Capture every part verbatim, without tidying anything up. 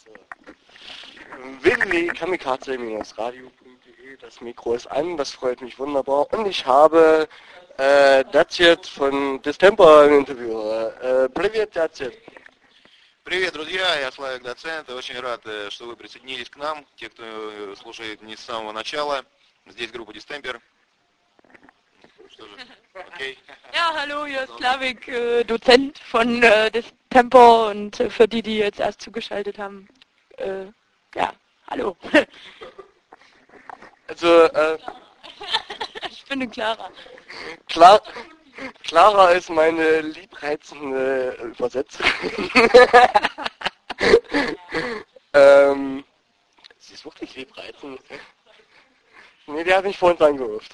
So. w w w punkt kamikaze Bindestrich radio punkt de, das Mikro ist an, das freut mich wunderbar. Und ich habe äh, Daciet von Distemper im Interview. Äh, Привет, Daciet. Привет, друзья, я Славик Доцент, и очень рад, что вы присоединились к нам, те, кто слушает не с самого начала. Здесь группа Distemper. Что же, окей? Ja, hallo, hier ist Slavik, äh, Dozent von äh, Distemper und äh, für die, die jetzt erst zugeschaltet haben, äh, ja, hallo. Also, äh, ich bin eine Clara. Klar, Clara ist meine liebreizende Übersetzerin. ähm, sie ist wirklich liebreizend. Nee, die hat mich vorhin angerufen.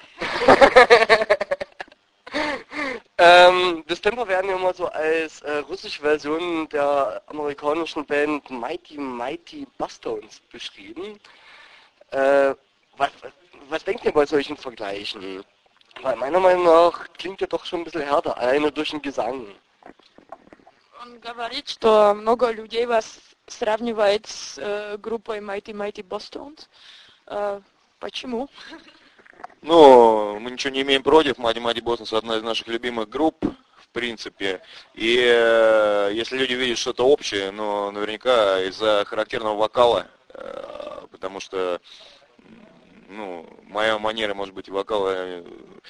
ähm, Distemper werden ja immer so als äh, russische Version der amerikanischen Band Mighty Mighty Bosstones beschrieben. Äh, was, was denkt ihr bei solchen Vergleichen? Weil meiner Meinung nach klingt er doch schon ein bisschen härter, alleine durch den Gesang. Он говорит, что много людей вас сравнивает с э, группой Mighty Mighty Bosstones. Э, почему? Ну, мы ничего не имеем против. Mighty Mighty Bosstones одна из наших любимых групп, в принципе. И э, если люди видят что-то общее, но наверняка из-за характерного вокала, э, потому что ну, моя манера, может быть, вокала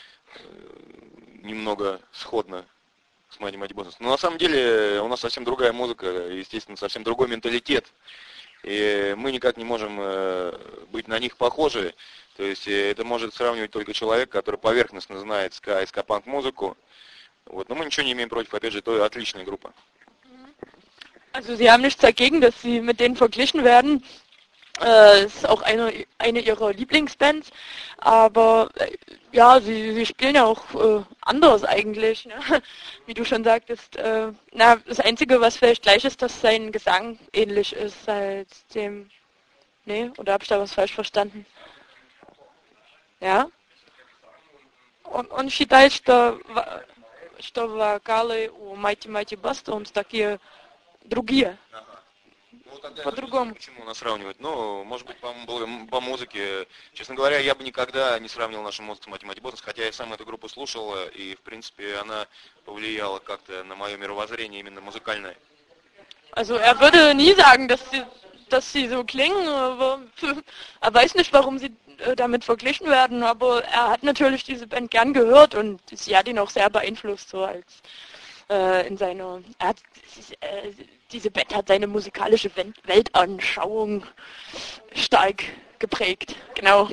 немного сходна с Mighty Mighty Bosstones. Но на самом деле у нас совсем другая музыка, естественно, совсем другой менталитет. И мы никак не можем быть на них похожи. То есть это может сравнивать только человек, который поверхностно знает ска и ска-панк музыку. Вот. Но мы ничего не имеем против, опять же, это отличная группа. Also Sie haben nichts dagegen, dass Sie mit denen verglichen werden. Äh, ist auch eine, eine ihrer Lieblingsbands, aber äh, ja, sie, sie spielen ja auch äh, anders eigentlich, ne? Wie du schon sagtest. Äh, na, das Einzige, was vielleicht gleich ist, dass sein Gesang ähnlich ist als dem... Nee, oder habe ich da was falsch verstanden? Ja? Он, он считает, что, что вокалы у Mighty Mighty Bosstones такие другие. По-другому. Почему нас сравнивать? Ну, может быть, по, по музыке. Честно говоря, я бы никогда не сравнивал нашу музыку с Mighty Mighty Bosstones, хотя я сам эту группу слушал, и, в принципе, она повлияла как-то на мое мировоззрение именно музыкальное. Also er würde nie sagen, dass sie, dass sie so klingen, aber er weiß nicht, warum sie damit verglichen werden, aber er hat natürlich diese Band gern gehört und sie hat ihn auch sehr beeinflusst, so als äh, in seiner... Er hat, äh, diese Band hat seine musikalische Weltanschauung stark geprägt, genau.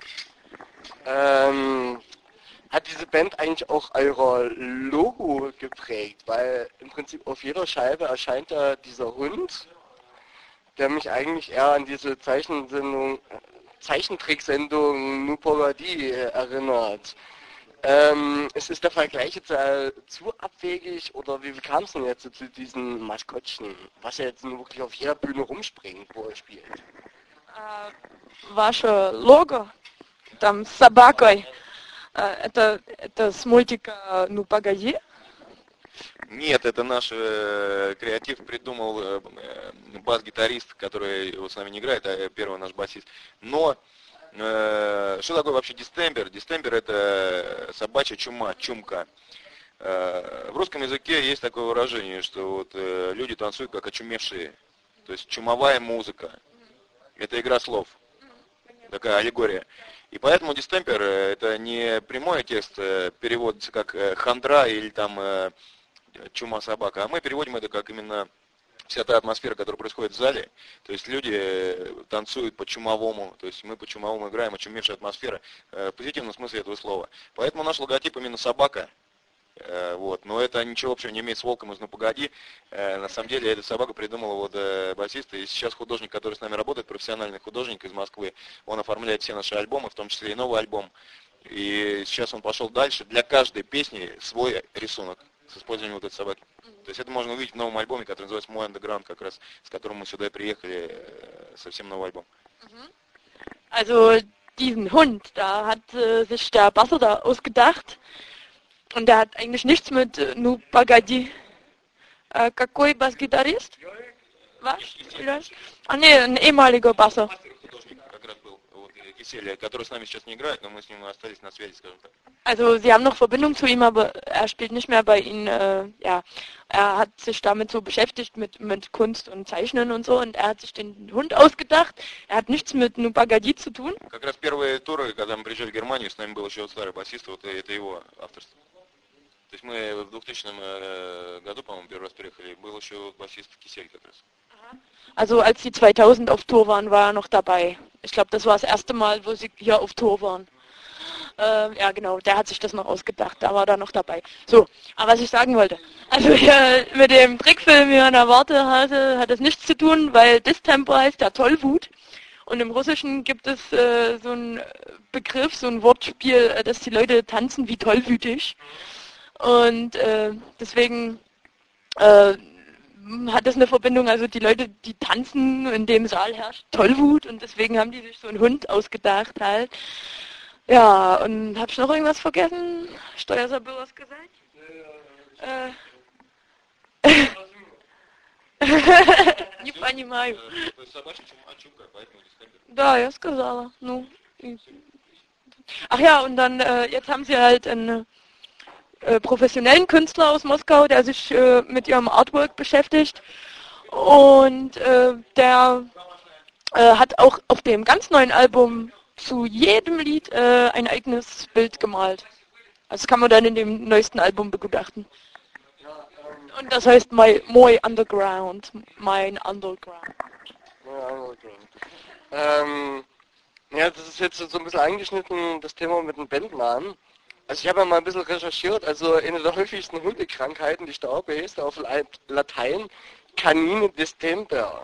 Ähm, hat diese Band eigentlich auch euer Logo geprägt? Weil im Prinzip auf jeder Scheibe erscheint da dieser Hund, der mich eigentlich eher an diese Zeichensendung, Zeichentricksendung Nupogadi erinnert. Ähm, ist, ist der Vergleich jetzt äh, zu abwegig oder wie kam es denn jetzt zu diesen Maskottchen, was ja jetzt nur wirklich auf jeder Bühne rumspringt, wo er spielt? Äh, ваше лого, там с собакой, äh, это, это с мультика «Ну, погоди»? Нет, это наш э, креатив придумал э, бас-гитарист, который вот с нами не играет, а первый наш басист. Но э, что такое вообще Distemper? Distemper это собачья чума, чумка. Э, в русском языке есть такое выражение, что вот, э, люди танцуют как очумевшие. То есть чумовая музыка. Это игра слов. Такая аллегория. И поэтому Distemper это не прямой текст, переводится как хандра или там чума собака, а мы переводим это как именно вся та атмосфера, которая происходит в зале. То есть люди танцуют по-чумовому, то есть мы по-чумовому играем, очумевшая атмосфера, в позитивном смысле этого слова. Поэтому наш логотип именно собака. Вот. Но это ничего общего не имеет с волком из «Ну погоди». На самом деле эту собаку придумал вот басист. И сейчас художник, который с нами работает, профессиональный художник из Москвы, он оформляет все наши альбомы, в том числе и новый альбом. И сейчас он пошел дальше. Для каждой песни свой рисунок с использованием вот этой собаки. То есть это можно увидеть в новом альбоме, который называется «Мой андеграунд», как раз с которым мы сюда приехали, совсем новый альбом. Also diesen Hund, da hat äh, sich der Basser da ausgedacht. Und der hat eigentlich nichts mit äh, Ну, погоди. Äh, какой бас-гитарист? Was? Vielleicht? Ah nee, ein ehemaliger Basser. Который с нами сейчас не играет, но мы с ним остались на связи, скажем так. Also sie haben noch Verbindung zu ihm, aber er spielt nicht mehr bei ihnen. Äh, ja, er hat sich damit so beschäftigt mit, mit Kunst und Zeichnen und so und er hat sich den Hund ausgedacht. Er hat nichts mit Nubagadi zu tun. Как раз первые туры, когда мы приезжали в Германию, с нами был еще старый басист, вот это его авторство. То есть мы в двухтысячном году, по-моему, первый раз приехали, был еще басист Кисель как раз. Also als sie zweitausend auf Tour waren, war er noch dabei. Ich glaube, das war das erste Mal, wo sie hier auf Tour waren. Äh, ja genau, der hat sich das noch ausgedacht, da war er noch dabei. So, aber was ich sagen wollte, also hier mit dem Trickfilm hier an der Warte hatte, hat das nichts zu tun, weil Distemper heißt ja Tollwut. Und im Russischen gibt es äh, so einen Begriff, so ein Wortspiel, äh, dass die Leute tanzen wie tollwütig. Und äh, deswegen äh, hat das eine Verbindung, also die Leute, die tanzen, in dem Saal herrscht Tollwut und deswegen haben die sich so einen Hund ausgedacht halt. Ja, und hab ich noch irgendwas vergessen? Steuersabel was gesagt? Äh. Не понимаю. Да, я сказала. Ну. Ach ja, und dann, äh, jetzt haben sie halt einen äh, professionellen Künstler aus Moskau, der sich äh, mit ihrem Artwork beschäftigt. Und äh, der äh, hat auch auf dem ganz neuen Album zu jedem Lied äh, ein eigenes Bild gemalt. Also das kann man dann in dem neuesten Album begutachten. Und das heißt My, My Underground. Mein Underground. Ähm, ja, das ist jetzt so ein bisschen angeschnitten, das Thema mit den Bandnamen. Also ich habe ja mal ein bisschen recherchiert, also eine der häufigsten Hundekrankheiten, die Staube heißt auf Latein Canine distemper.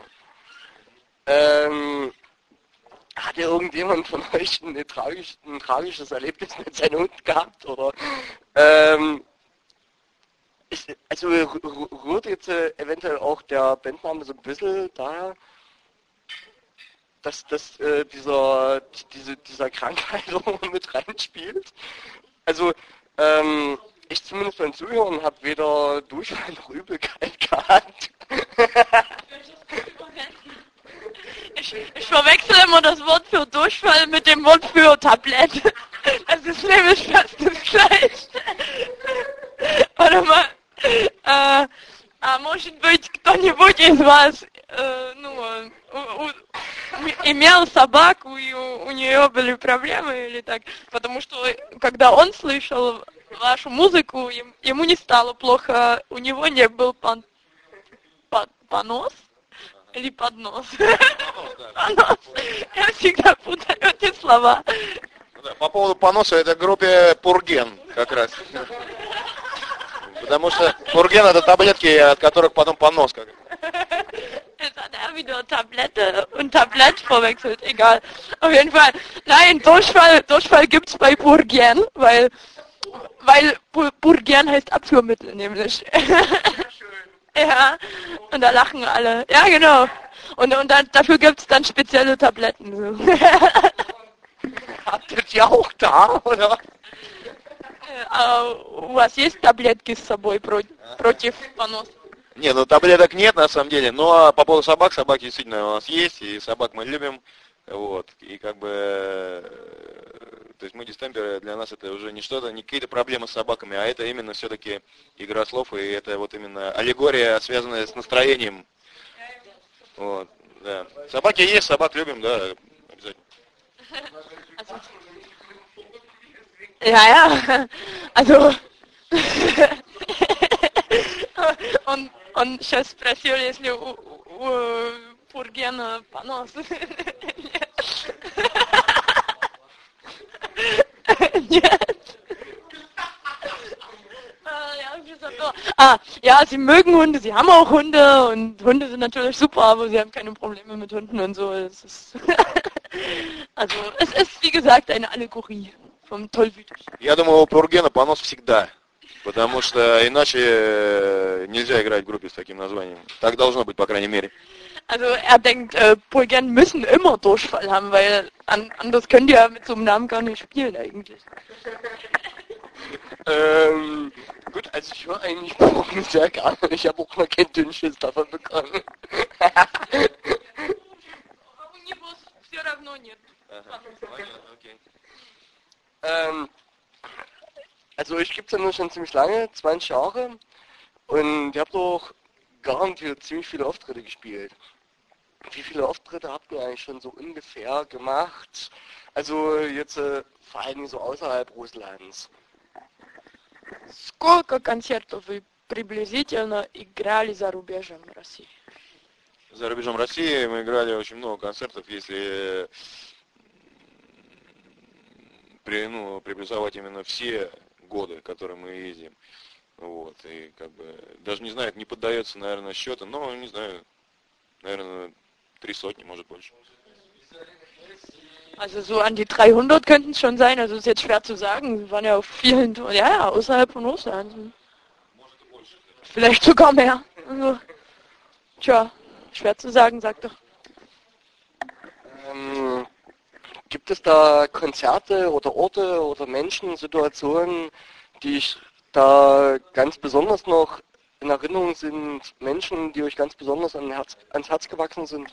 Ähm, hat ja irgendjemand von euch ein, tragisch, ein tragisches Erlebnis mit seinem Hund gehabt, oder? Ähm, ich, also rührt jetzt äh, eventuell auch der Bandname so ein bisschen da, dass, dass äh, dieser, diese, dieser Krankheit mit reinspielt? Also, ähm, ich zumindest beim Zuhören habe weder Durchfall noch Übelkeit gehabt. Ich, ich verwechsel immer das Wort für Durchfall mit dem Wort für Tablett. Das ist nämlich fast das Gleiche. Warte mal. А, а может быть, кто-нибудь из вас э, ну, у, у, имел собаку, и у, у нее были проблемы или так? Потому что, когда он слышал вашу музыку, им, ему не стало плохо, у него не был пон, пон, понос или поднос. Понос. Я всегда путаю эти слова. По поводу поноса, это группе Пурген как раз. Потому что Пурген это таблетки, от которых потом понос. Как. Jetzt hat er wieder Tablette und Tablett verwechselt, egal. Auf jeden Fall, nein, Durchfall, Durchfall gibt's bei Purgen, weil, weil Purgen heißt Abführmittel nämlich. Ja, und da lachen alle. Ja, genau. Und, und dann, dafür gibt's dann spezielle Tabletten. So. Habt ihr die auch da, oder? А у вас есть таблетки с собой против поноса? Не, ну таблеток нет на самом деле, но по поводу собак, собаки действительно у нас есть, и собак мы любим, вот, и как бы, то есть мы дистемперы, для нас это уже не что-то, не какие-то проблемы с собаками, а это именно все-таки игра слов, и это вот именно аллегория, связанная с настроением, вот, да. Собаки есть, собак любим, да, обязательно. Ja, ja, also он, он сейчас спросил, если у, у Пургена понос. Нет. Ah, ja, sie mögen Hunde, sie haben auch Hunde und Hunde sind natürlich super, aber sie haben keine Probleme mit Hunden und so. Es ist also es ist wie gesagt eine Allegorie. Vom Tollwütig. Я думаю, у Пургена понос всегда, потому что иначе нельзя играть в группе с таким названием. Так должно быть, по крайней мере. Also er denkt, äh, Purgen müssen immer Durchfall haben, weil an, anders können die ja mit so einem Namen gar nicht spielen eigentlich. ähm, gut, also ich höre eigentlich Purgen sehr gerne. Ich habe auch noch kein Dünnschiss davon bekommen. ja nur schon ziemlich lange, zwanzig Jahre. Und ihr habt auch garantiert ziemlich viele Auftritte gespielt. Wie viele Auftritte habt ihr eigentlich schon so ungefähr gemacht? Also jetzt äh, vor allem so außerhalb Russlands. Сколько концертов вы приблизительно играли за рубежом России? За рубежом России мы играли очень много концертов, если при, ну, приблизовать именно все годы, которые мы ездим. Вот, и как бы, даже не знаю, это не поддается, наверное, счету, но, не знаю, наверное, три сотни, может больше. Also so an die dreihundert könnten es schon sein, also ist jetzt schwer zu sagen, wir waren ja auf vielen, ja, ja, außerhalb von Russland. Vielleicht sogar mehr. Also, tja, schwer zu sagen, sag doch. Ähm, gibt es da Konzerte oder Orte oder Menschen, Situationen, die ich da ganz besonders noch in Erinnerung sind, Menschen, die euch ganz besonders an Herz, ans Herz gewachsen sind?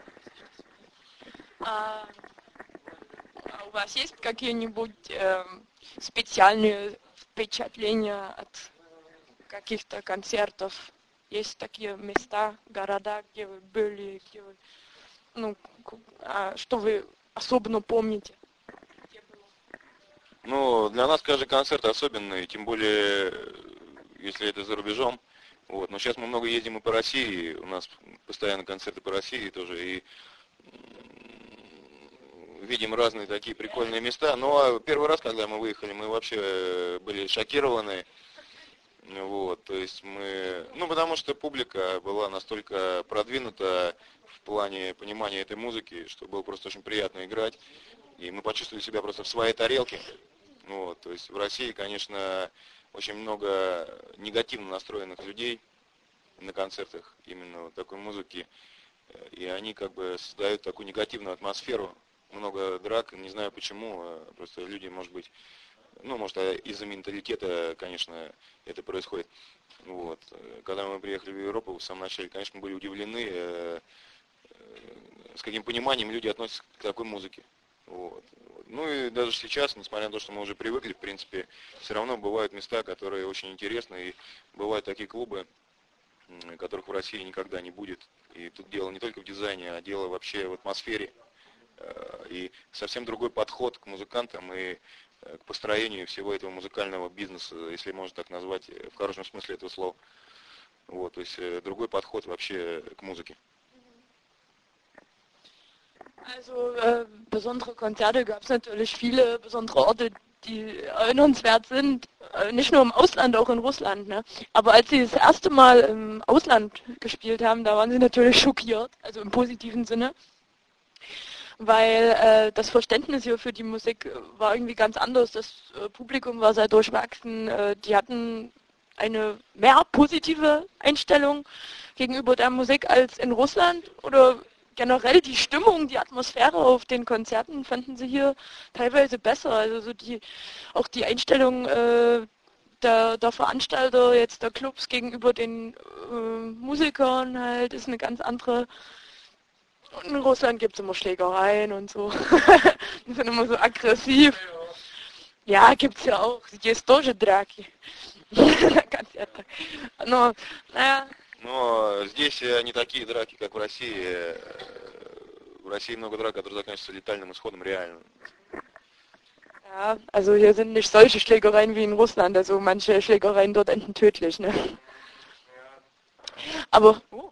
А, а у вас есть какие-нибудь э, специальные впечатления от каких-то концертов? Есть такие места, города, где вы были, где вы, ну, а, что вы особенно помните? Ну, для нас каждый концерт особенный, тем более, если это за рубежом. Вот. Но сейчас мы много ездим и по России, у нас постоянно концерты по России тоже, и видим разные такие прикольные места. Но первый раз, когда мы выехали, мы вообще были шокированы. Вот, то есть мы, ну, потому что публика была настолько продвинута в плане понимания этой музыки, что было просто очень приятно играть. И мы почувствовали себя просто в своей тарелке. Вот, то есть в России, конечно, очень много негативно настроенных людей на концертах именно вот такой музыки. И они как бы создают такую негативную атмосферу. Много драк, не знаю почему, просто люди, может быть, ну, может, из-за менталитета, конечно, это происходит. Вот. Когда мы приехали в Европу в самом начале, конечно, мы были удивлены, э, э, с каким пониманием люди относятся к такой музыке. Вот. Ну и даже сейчас, несмотря на то, что мы уже привыкли, в принципе, все равно бывают места, которые очень интересны, и бывают такие клубы, которых в России никогда не будет. И тут дело не только в дизайне, а дело вообще в атмосфере. И совсем другой подход к музыкантам и к построению всего этого музыкального бизнеса, если можно так назвать, в хорошем смысле этого слова. Вот, то есть другой подход вообще к музыке. Also äh, besondere Konzerte gab es natürlich viele, besondere Orte, die erinnernswert sind, äh, nicht nur im Ausland, auch in Russland. Ne? Aber als sie das erste Mal im Ausland gespielt haben, da waren sie natürlich schockiert, also im positiven Sinne. Weil äh, das Verständnis hier für die Musik war irgendwie ganz anders. Das äh, Publikum war sehr durchwachsen. Äh, die hatten eine mehr positive Einstellung gegenüber der Musik als in Russland. Oder generell die Stimmung, die Atmosphäre auf den Konzerten fanden sie hier teilweise besser. Also so die, auch die Einstellung äh, der, der Veranstalter, jetzt der Clubs gegenüber den äh, Musikern halt, ist eine ganz andere. Und in Russland gibt es immer Schlägereien und so. Die sind immer so aggressiv. Ja, gibt's ja auch. Есть тоже драки. Концерты. Но, наja. Но здесь не такие драки, как в России. В России много драк, которые заканчиваются летальным исходом реально. Ja, also hier sind nicht solche Schlägereien wie in Russland. Also manche Schlägereien dort enden tödlich, ne? Aber... Oh.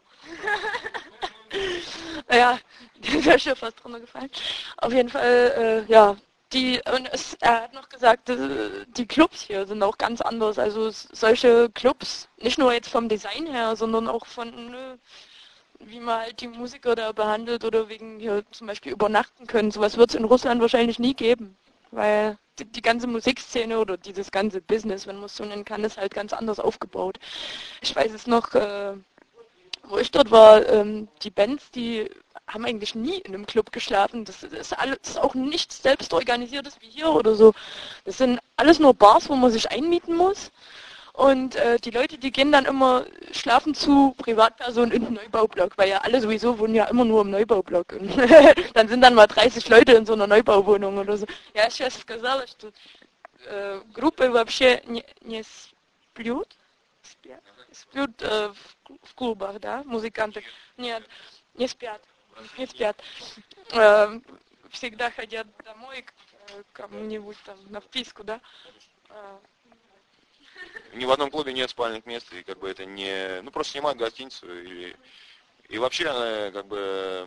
Ja, der wäre schon fast runtergefallen. Auf jeden Fall, äh, ja, die, und es, er hat noch gesagt, äh, die Clubs hier sind auch ganz anders. Also s- solche Clubs, nicht nur jetzt vom Design her, sondern auch von, ne, wie man halt die Musiker da behandelt oder wegen hier zum Beispiel übernachten können. Sowas wird es in Russland wahrscheinlich nie geben, weil die, die ganze Musikszene oder dieses ganze Business, wenn man es so nennen kann, ist halt ganz anders aufgebaut. Ich weiß es noch, äh, wo ich dort war, ähm, die Bands, die haben eigentlich nie in einem Club geschlafen. Das ist alles auch nichts selbst organisiertes wie hier oder so. Das sind alles nur Bars, wo man sich einmieten muss. Und äh, die Leute, die gehen dann immer schlafen zu Privatpersonen in den Neubaublock, weil ja alle sowieso wohnen ja immer nur im Neubaublock. Und dann sind dann mal dreißig Leute in so einer Neubauwohnung oder so. Ja, ich weiß, сказала, что э, группы вообще не, не сплют, спят, сплют э, в, в клубах, да, музыканты. Нет, не спят, не спят. Э, всегда ходят домой к э, кому-нибудь там на вписку, да. Э, Ни в одном клубе нет спальных мест, и как бы это не... Ну, просто снимают гостиницу, и, и вообще она как бы...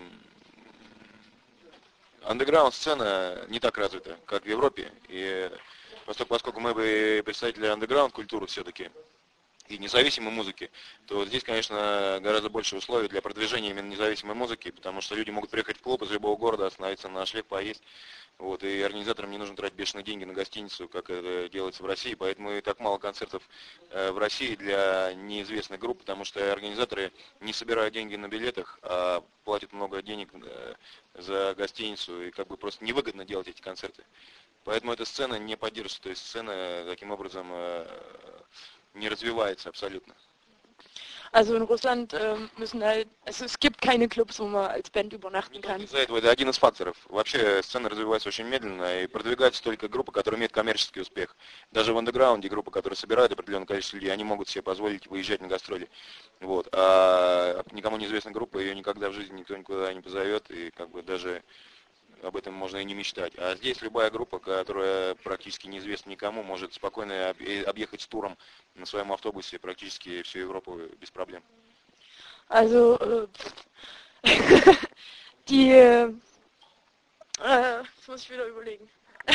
Андеграунд сцена не так развита, как в Европе, и поскольку, поскольку мы бы представители андеграунд культуры все-таки, и независимой музыки, то вот здесь, конечно, гораздо больше условий для продвижения именно независимой музыки, потому что люди могут приехать в клуб из любого города, остановиться на ночлег, поесть. Вот, и организаторам не нужно тратить бешеные деньги на гостиницу, как это делается в России, поэтому и так мало концертов э, в России для неизвестных групп, потому что организаторы не собирают деньги на билетах, а платят много денег э, за гостиницу, и как бы просто невыгодно делать эти концерты. Поэтому эта сцена не поддерживается, то есть сцена таким образом э, не развивается абсолютно. Also in Russland ähm, müssen halt, also es gibt keine Clubs, wo man als Band übernachten kann. Из-за этого это один из факторов. Вообще сцена развивается очень медленно и продвигаются только группы, которые имеют коммерческий успех. Даже в андеграунде группы, которые собирают определенное количество людей, они могут себе позволить выезжать на гастроли. Вот. А никому неизвестная группа, ее никогда в жизни никто никуда не позовет, и как бы даже об этом можно и не мечтать. А здесь любая группа, которая практически неизвестна никому, может спокойно объехать с туром на своем автобусе практически всю Европу без проблем. Also äh, die, äh, das muss ich wieder überlegen.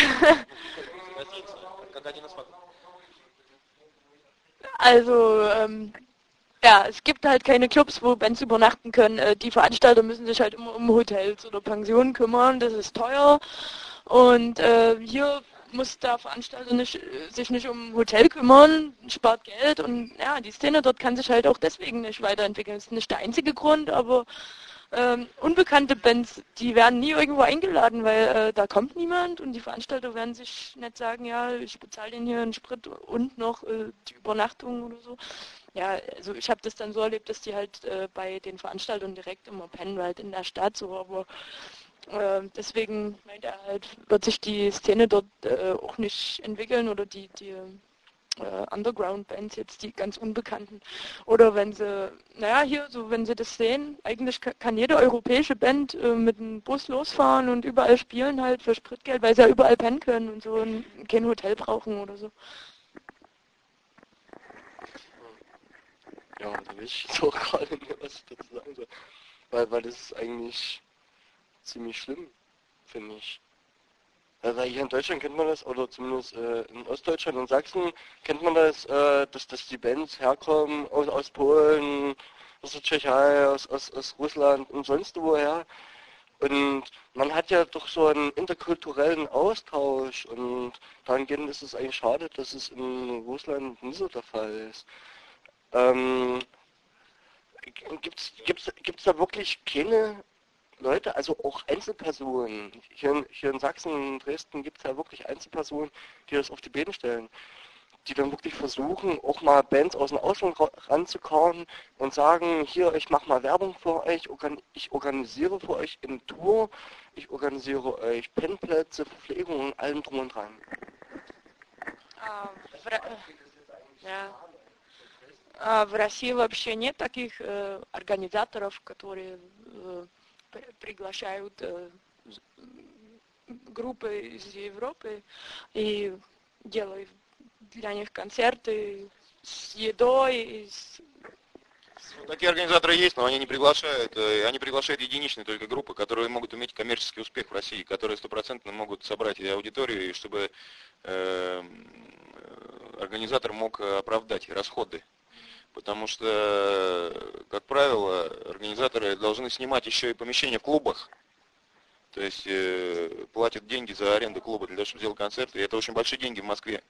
Also ähm, ja, es gibt halt keine Clubs, wo Bands übernachten können. Die Veranstalter müssen sich halt immer um Hotels oder Pensionen kümmern. Das ist teuer. Und äh, hier muss der Veranstalter nicht, sich nicht um ein Hotel kümmern, spart Geld. Und ja, die Szene dort kann sich halt auch deswegen nicht weiterentwickeln. Das ist nicht der einzige Grund, aber ähm, unbekannte Bands, die werden nie irgendwo eingeladen, weil äh, da kommt niemand und die Veranstalter werden sich nicht sagen, ja, ich bezahle den hier einen Sprit und noch äh, die Übernachtung oder so. Ja, also ich habe das dann so erlebt, dass die halt äh, bei den Veranstaltern direkt immer pennen, weil halt in der Stadt so, aber äh, deswegen meint er halt, wird sich die Szene dort äh, auch nicht entwickeln oder die, die äh, Underground-Bands jetzt, die ganz Unbekannten. Oder wenn sie, naja, hier, so wenn sie das sehen, eigentlich kann jede europäische Band äh, mit einem Bus losfahren und überall spielen halt für Spritgeld, weil sie ja überall pennen können und so und kein Hotel brauchen oder so. Ja, da will ich jetzt auch gerade nicht, was ich dazu sagen soll. Weil, weil das ist eigentlich ziemlich schlimm, finde ich. Also hier in Deutschland kennt man das, oder zumindest äh, in Ostdeutschland und Sachsen kennt man das, äh, dass, dass die Bands herkommen aus, aus Polen, aus der Tschechei, aus, aus, aus Russland und sonst woher. Und man hat ja doch so einen interkulturellen Austausch und dahingehend ist es eigentlich schade, dass es in Russland nie so der Fall ist. Ähm, gibt's, gibt's, gibt's da wirklich keine Leute, also auch Einzelpersonen? Hier in, hier in Sachsen, in Dresden gibt es ja wirklich Einzelpersonen, die das auf die Beine stellen. Die dann wirklich versuchen, auch mal Bands aus dem Ausland ranzukommen und sagen, hier, ich mache mal Werbung für euch, ich organisiere für euch eine Tour, ich organisiere euch Pennplätze, Verpflegung und allem drum und dran. Ja. А в России вообще нет таких э, организаторов, которые э, приглашают э, группы из Европы и делают для них концерты с едой. С... Такие организаторы есть, но они не приглашают, они приглашают единичные только группы, которые могут иметь коммерческий успех в России, которые стопроцентно могут собрать аудиторию, и чтобы э, организатор мог оправдать расходы. Потому что, как правило, организаторы должны снимать еще и помещения в клубах. То есть э, платят деньги за аренду клуба для того, чтобы сделать концерты. И это очень большие деньги в Москве.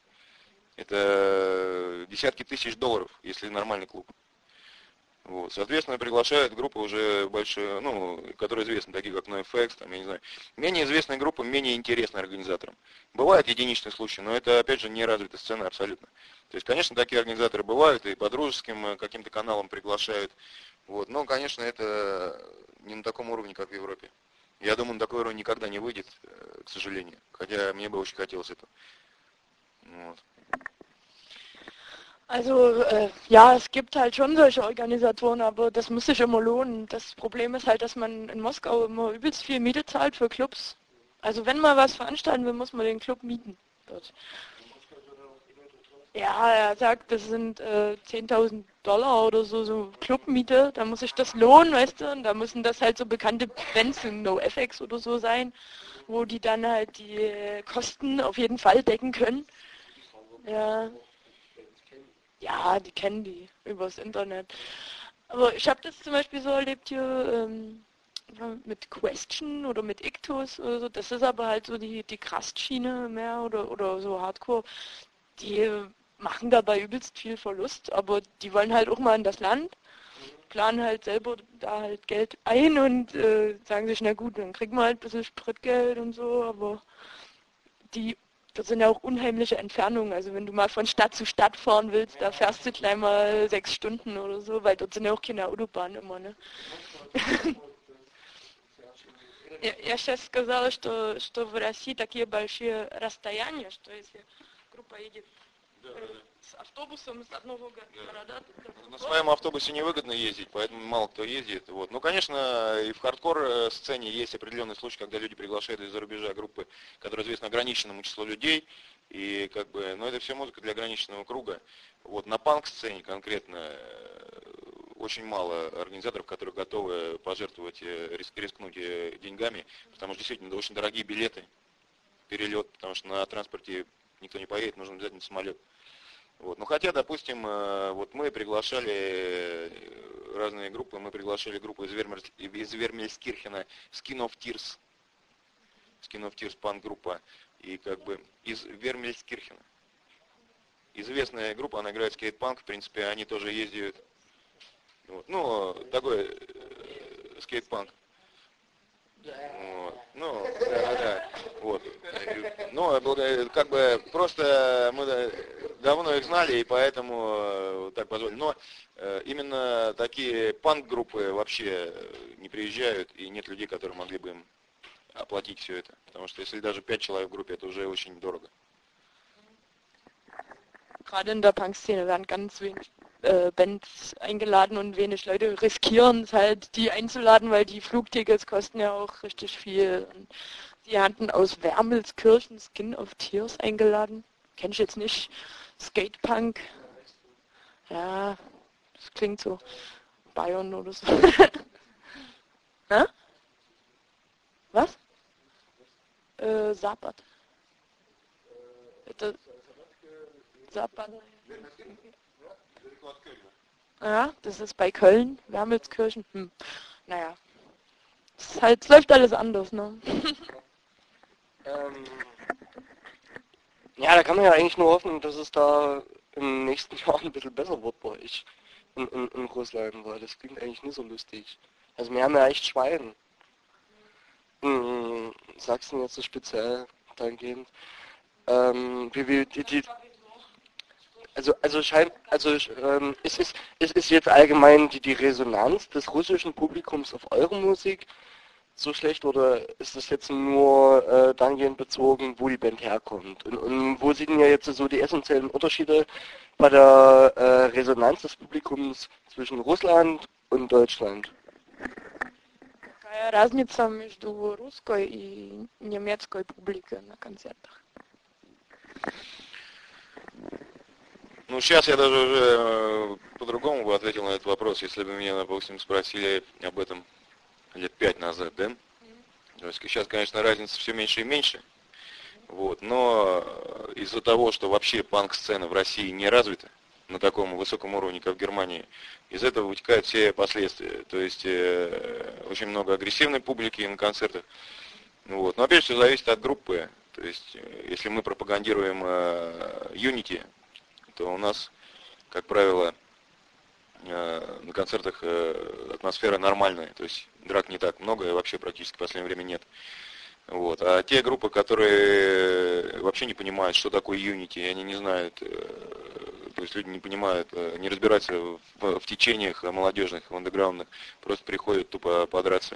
Это десятки тысяч долларов, если нормальный клуб. Вот. Соответственно, приглашают группы уже большие, ну, которые известны, такие как NoFX, там, я не знаю. Менее известные группы, менее интересные организаторам. Бывают единичные случаи, но это, опять же, не развитая сцена абсолютно. То есть, конечно, такие организаторы бывают, и по дружеским каким-то каналам приглашают. Вот. Но, конечно, это не на таком уровне, как в Европе. Я думаю, на такой уровень никогда не выйдет, к сожалению. Хотя мне бы очень хотелось этого. Also äh, ja, es gibt halt schon solche Organisatoren, aber das muss sich immer lohnen. Das Problem ist halt, dass man in Moskau immer übelst viel Miete zahlt für Clubs. Also wenn man was veranstalten will, muss man den Club mieten dort. Ja, er sagt, das sind äh, zehntausend Dollar oder so, so Clubmiete. Da muss sich das lohnen, weißt du? Und da müssen das halt so bekannte Bands in NoFX oder so sein, wo die dann halt die äh, Kosten auf jeden Fall decken können. Ja. Ja, die kennen die übers Internet. Aber ich habe das zum Beispiel so erlebt hier ähm, mit Question oder mit Ictus oder so. Das ist aber halt so die, die Krastschiene mehr oder, oder so Hardcore. Die machen dabei übelst viel Verlust, aber die wollen halt auch mal in das Land, planen halt selber da halt Geld ein und äh, sagen sich, na gut, dann kriegen wir halt ein bisschen Spritgeld und so, aber die das sind ja auch unheimliche Entfernungen. Also wenn du mal von Stadt zu Stadt fahren willst, da fährst du gleich mal sechs Stunden oder so, weil dort sind ja auch keine Autobahnen immer, ne? Я, я сейчас сказала, что, что в России такие большие расстояния, что если группа едет Да, да, да. с автобусом с одного города до На другого. своем автобусе невыгодно ездить, поэтому мало кто ездит. Вот. Ну, конечно, и в хардкор сцене есть определенный случай, когда люди приглашают из-за рубежа группы, которые известны ограниченному числу людей, и как бы, ну, это все музыка для ограниченного круга. Вот. На панк-сцене конкретно э, очень мало организаторов, которые готовы пожертвовать, э, риск- рискнуть э, деньгами, потому что действительно это очень дорогие билеты, перелет, потому что на транспорте никто не поедет, нужен обязательно самолет. Вот. Ну хотя, допустим, э, вот мы приглашали э, разные группы, мы приглашали группу из, Вермельс- из Вермельскирхена Skin of Tears, Skin of Tears панк-группа, и как бы из Вермельскирхена. Известная группа, она играет скейт-панк, в принципе, они тоже ездят. Вот. Ну, такой э, скейт-панк. Вот. Ну, да, да, вот. Ну, благо- как бы просто мы да- давно их знали, и поэтому э, так позволили. Но э, именно такие панк-группы вообще не приезжают, и нет людей, которые могли бы им oplatiить все это. Потому что если даже пять человек в группе, это уже очень дорого. Gerade in der Punk-Szene werden ganz wenig äh, Bands eingeladen und wenig Leute riskieren es halt, die einzuladen, weil die Flugtickets kosten ja auch richtig viel. Und die hatten aus Wermelskirchen Skin of Tears eingeladen. Kenn ich jetzt nicht. Skatepunk. Ja, das klingt so Bayern oder so. Hä? Was? Äh, Sabat. Das, Sabat. Ja, das ist bei Köln, Wermelskirchen. Hm. Naja. Es, ist halt, es läuft alles anders, ne? Ähm, ja, da kann man ja eigentlich nur hoffen, dass es da im nächsten Jahr ein bisschen besser wird bei euch in, in, in Russland, weil das klingt eigentlich nicht so lustig. Also wir haben ja echt Schwein. In Sachsen jetzt so speziell dahingehend. Ähm, wie, wie, die, die, also, also scheint, also ähm, ist, ist, ist, ist jetzt allgemein die, die Resonanz des russischen Publikums auf eure Musik so schlecht oder ist das jetzt nur äh, dahingehend bezogen, wo die Band herkommt? Und, und wo sind ja jetzt so die essentiellen Unterschiede bei der äh, Resonanz des Publikums zwischen Russland und Deutschland? Какая разница между русской и немецкой публикой на концертах? Ну, сейчас я даже уже э, по-другому бы ответил на этот вопрос, если бы меня, допустим, спросили об этом лет пять назад, да? То есть сейчас, конечно, разница все меньше и меньше, вот, но из-за того, что вообще панк-сцена в России не развита на таком высоком уровне, как в Германии, из этого вытекают все последствия. То есть э, очень много агрессивной публики на концертах. Вот. Но опять все зависит от группы. То есть э, если мы пропагандируем э, Unity, то у нас, как правило, э, на концертах э, атмосфера нормальная. То есть драк не так много и вообще практически в последнее время нет. Вот. А те группы, которые вообще не понимают, что такое Unity, они не знают, то есть люди не понимают, не разбираются в, в течениях молодежных, в андеграундных, просто приходят тупо подраться.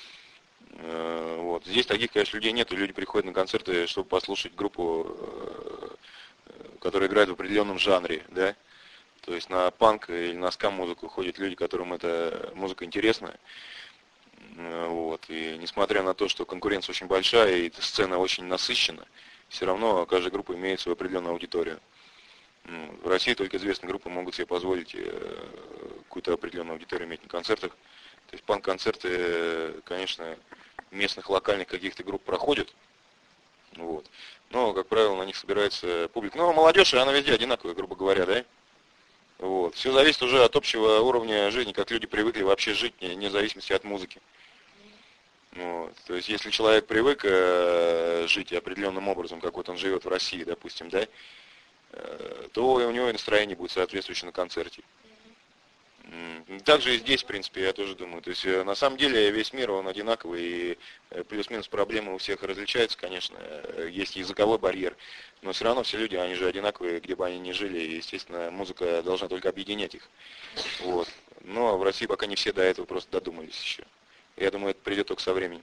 Вот. Здесь таких, конечно, людей нет, люди приходят на концерты, чтобы послушать группу, которая играет в определенном жанре, да. То есть на панк или на скам-музыку ходят люди, которым эта музыка интересна. Вот. И несмотря на то, что конкуренция очень большая и сцена очень насыщена, все равно каждая группа имеет свою определенную аудиторию. В России только известные группы могут себе позволить какую-то определенную аудиторию иметь на концертах. То есть панк-концерты, конечно, местных локальных каких-то групп проходят. Вот. Но, как правило, на них собирается публика. Ну, молодежь, она везде одинаковая, грубо говоря, да? Вот. Все зависит уже от общего уровня жизни, как люди привыкли вообще жить, вне зависимости от музыки. Вот. То есть, если человек привык э, жить определенным образом, как вот он живет в России, допустим, да, э, то у него и настроение будет соответствующее на концерте. Также и здесь, в принципе, я тоже думаю. То есть, на самом деле, весь мир, он одинаковый, и плюс-минус проблемы у всех различаются, конечно. Есть языковой барьер, но все равно все люди, они же одинаковые, где бы они ни жили, и, естественно, музыка должна только объединять их. Вот. Но в России пока не все до этого просто dodumались еще. Я думаю, это придет только со временем.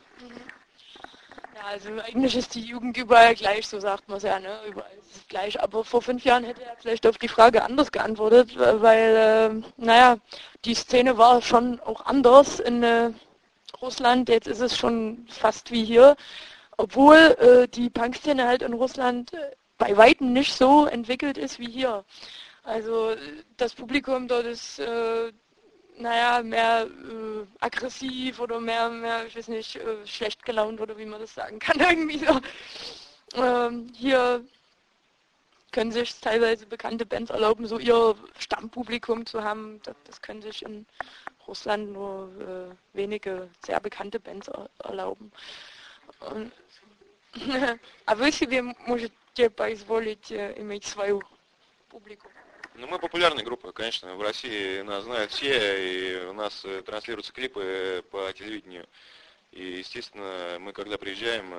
Ja, also eigentlich ist die Jugend überall gleich, so sagt man es ja, ne? Überall ist es gleich. Aber vor fünf Jahren hätte er vielleicht auf die Frage anders geantwortet, weil, äh, naja, die Szene war schon auch anders in äh, Russland. Jetzt ist es schon fast wie hier, obwohl äh, die Punkszene halt in Russland äh, bei Weitem nicht so entwickelt ist wie hier. Also das Publikum dort ist äh, naja, mehr äh, aggressiv oder mehr, mehr, ich weiß nicht, äh, schlecht gelaunt oder wie man das sagen kann, irgendwie so. Ähm, hier können sich teilweise bekannte Bands erlauben, so ihr Stammpublikum zu haben. Das, das können sich in Russland nur äh, wenige sehr bekannte Bands er, erlauben. Und, а вы себе можете позволить иметь свою публику? Ну, мы популярная группа, конечно, в России нас знают все, и у нас транслируются клипы по телевидению. И, естественно, мы когда приезжаем,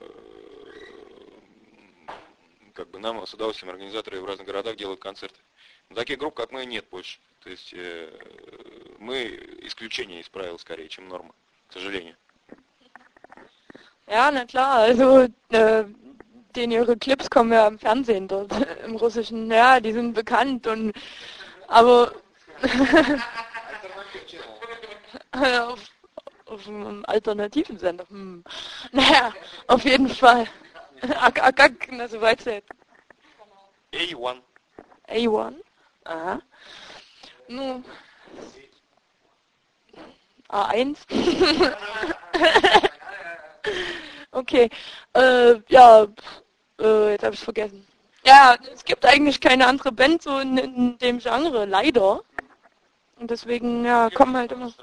как бы нам с удовольствием организаторы в разных городах делают концерты. Но таких групп, как мы, нет больше. То есть мы исключение из правил скорее, чем норма, к сожалению. Ja, na klar, also äh, den ihre Clips kommen ja im Fernsehen dort, im Russischen, ja, die sind bekannt und aber auf, auf einem alternativen Sender, hm. Naja, auf jeden Fall. А, а как называется это? эй один. эй один? Ага. Ну, а один? Okay, äh, ja, äh, jetzt habe ich es vergessen. Ja, es gibt eigentlich keine andere Band so in, in dem Genre, leider. Und deswegen, ja, kommen halt immer...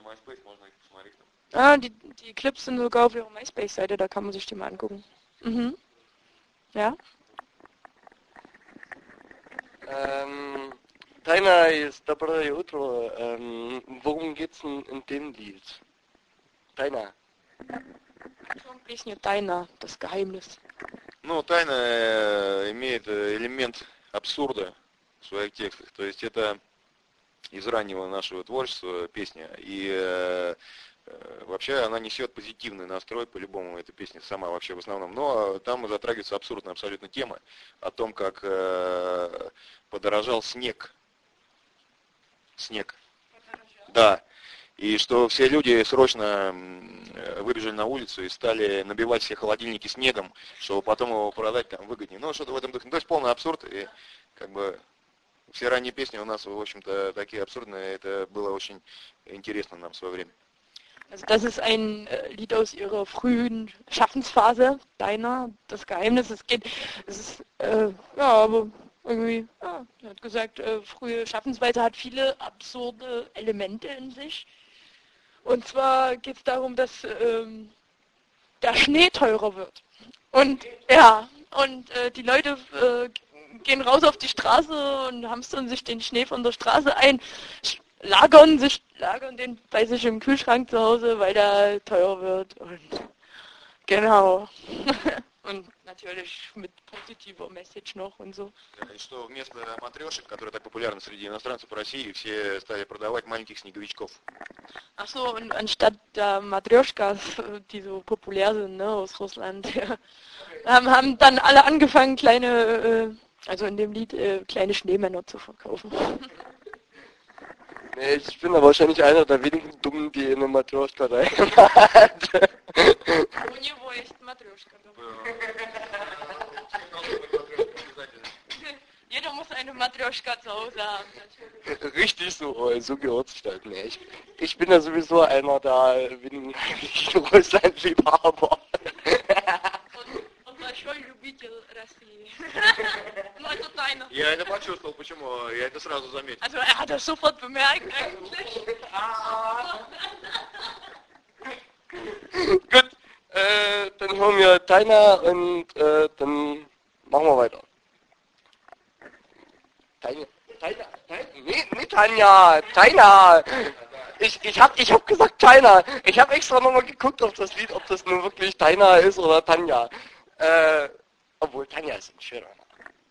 Ah, die, die Clips sind sogar auf ihrer MySpace-Seite, da kann man sich die mal angucken. Mhm. Ja? Ähm, Taina ist доброе утро. Ähm, worum geht's denn in dem Lied? Taina. Песня «Тайна», das Geheimnis. Ну, тайна э, имеет элемент абсурда в своих текстах. То есть это из раннего нашего творчества песня. И э, э, вообще она несет позитивный настрой, по-любому эта песня сама вообще в основном. Но там затрагивается абсурдная абсолютно тема о том, как э, подорожал снег. Снег. Да. И что все люди срочно выбежали на улицу и стали набивать все холодильники снегом, чтобы потом его продать там выгоднее. Ну, что-то в этом духе. То есть полный абсурд. И как бы все ранние песни у нас, в общем-то, такие абсурдные. Это было очень интересно нам в свое время. Also das ist ein äh, Lied aus ihrer frühen Schaffensphase, Deiner, das Geheimnis. Es geht, es ist, äh, ja, aber irgendwie, ja, er hat gesagt, äh, frühe Schaffensweise hat viele absurde Elemente in sich. Und zwar geht es darum, dass ähm, der Schnee teurer wird. Und ja, und äh, die Leute äh, gehen raus auf die Straße und hamstern sich den Schnee von der Straße ein, lagern sich, lagern den bei sich im Kühlschrank zu Hause, weil der teuer wird. Und genau. Und natürlich mit positiver Message noch und so. И что вместо матрешек, которые так популярны среди иностранцев в России, все стали продавать маленьких снеговичков. Ach so, und anstatt der Matryoshkas, die so populär sind, ne, aus Russland, ja, haben, haben dann alle angefangen, kleine äh, Also in dem Lied äh, kleine Schneemänner zu verkaufen. Nee, ich bin da wahrscheinlich einer der wenigen Dummen, die in eine Matryoshka reinmacht. Jeder muss eine Matryoshka zu Hause haben. Richtig so, oh, so gehört sich das. Nee, ich, ich bin da sowieso einer der wenigen heimlichen Russland-Liebhaber. Большой любитель России. Ну, это тайна. Я это почувствовал, почему? Я это сразу заметил. Also er hat das sofort bemerkt eigentlich. Gut, äh, dann hören wir Taina und äh, dann machen wir weiter. Taina, Taina, Taina, nee, nicht Tanja, Taina. Ich, ich hab, ich hab gesagt Taina. Ich hab extra nochmal geguckt auf das Lied, ob das nun wirklich Taina ist oder Tanja. Äh, obwohl Tanja ist ein schöner Name.